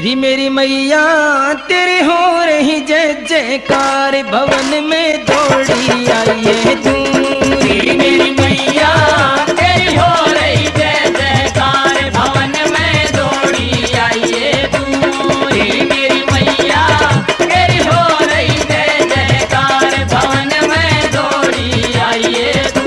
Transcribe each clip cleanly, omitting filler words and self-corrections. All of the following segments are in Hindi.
री मेरी मैया तेरी हो रही जय जयकार, भवन में दौड़ी आइए तू। री मेरी मैया तेरी हो रही जय जयकार, भवन में दौड़ी आइए तू। री मेरी मैया तेरी हो रही जय जयकार, भवन में दौड़ी आइए तू।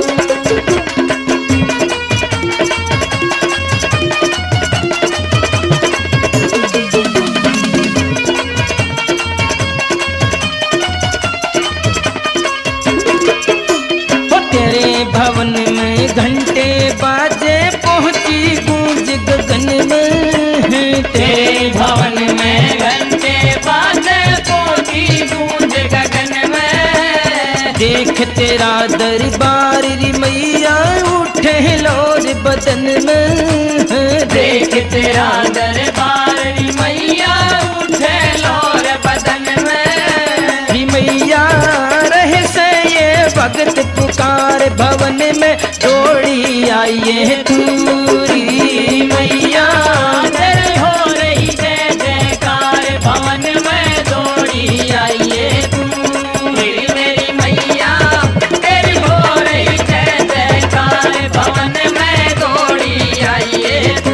भवन में घंटे बाजे पहुंची गूंज गगन में, तेरे भवन में घंटे बाजे पहुंची गूंज गगन में। देख तेरा दरबार री मैया उठे लोर बदन में, देख तेरा दरबार री मैया उठे लोर बदन में। री मैया रहे से ये भगत पुकार, भवन में दौड़ी आइए तू। री मैया तेरी हो रही जय जयकार, भवन में दौड़ी आइए तू। मेरी मैया तेरी हो रही जय जयकार, भवन में दौड़ी आइए तू।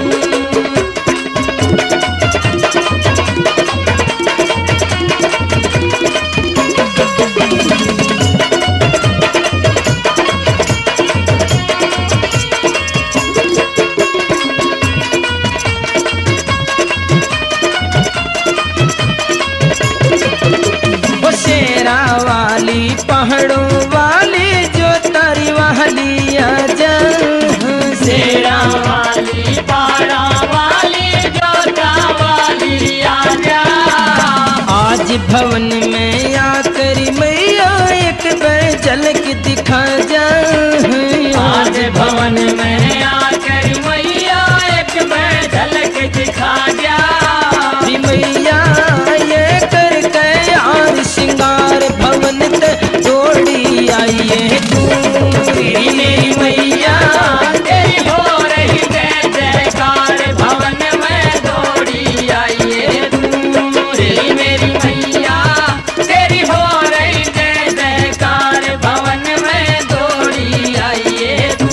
शेरा वाली पहाड़ों वाली जो तारी वाली आजा, शेरा वाली पहाड़ा वाली जोता वाली आजा। आज भवन में आकर मैया एक बार झलक दिखा जा। आज भवन में आकर मैया एक बार झलक दिखा जा। री मैया ये कर यार श्रृंगार, भवन ते दौड़ी आइए तू। री मेरी मैया तेरी हो रही जय जयकार, भवन में दौड़ी आइए तू। री मेरी मैया तेरी हो रही जय जयकार, भवन में दौड़ी आइए तू।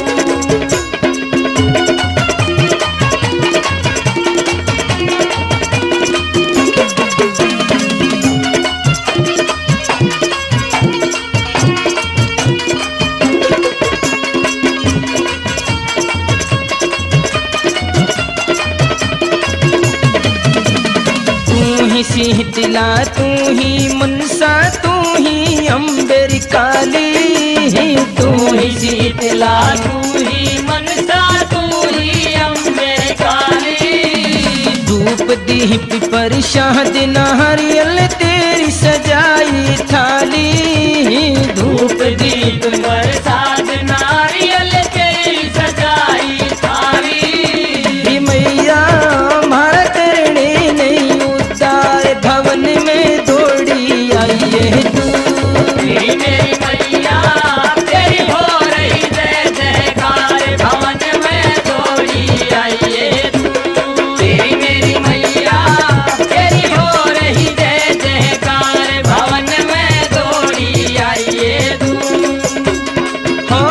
शीतला तू ही मनसा तू ही अम्बर काली, तू ही शीतला तू ही मनसा तू ही अम्बे काली। धूप दीप प्रसाद नारियल तेरी सजाई थाली, धूप दीप प्रसाद नारियल तेरी सजाई थाली। मैया मारा करने नहीं उतार, भवन में दौड़ी आइए तू। मेरी मैया तेरी हो रही जय जयकार, भवन में दौड़ी आइए तू। मेरी मैया तेरी हो रही जय जयकार, भवन में दौड़ी आइए तू। हो,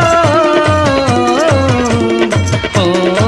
हो,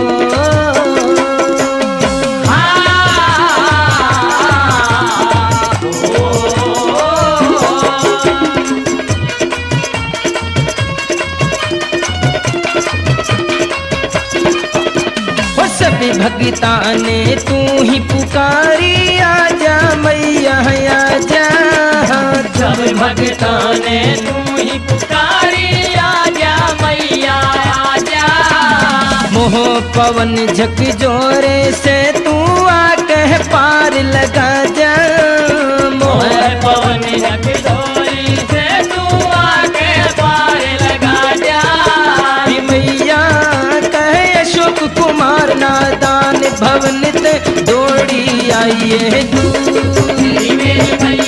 सभी भगता ने तू ही पुकारी, आजा मैया आजा। सब भगता ने तू ही पुकारी, आजा मैया आजा। मोह पवन झकझोरे से तू आके पार लगा जा। मोह पवन झकझोरे से तू आके पार लगा जा। मैया कहे अशोक कुमार नादान, भवन ते दौड़ी आइए तू। मेरी मैया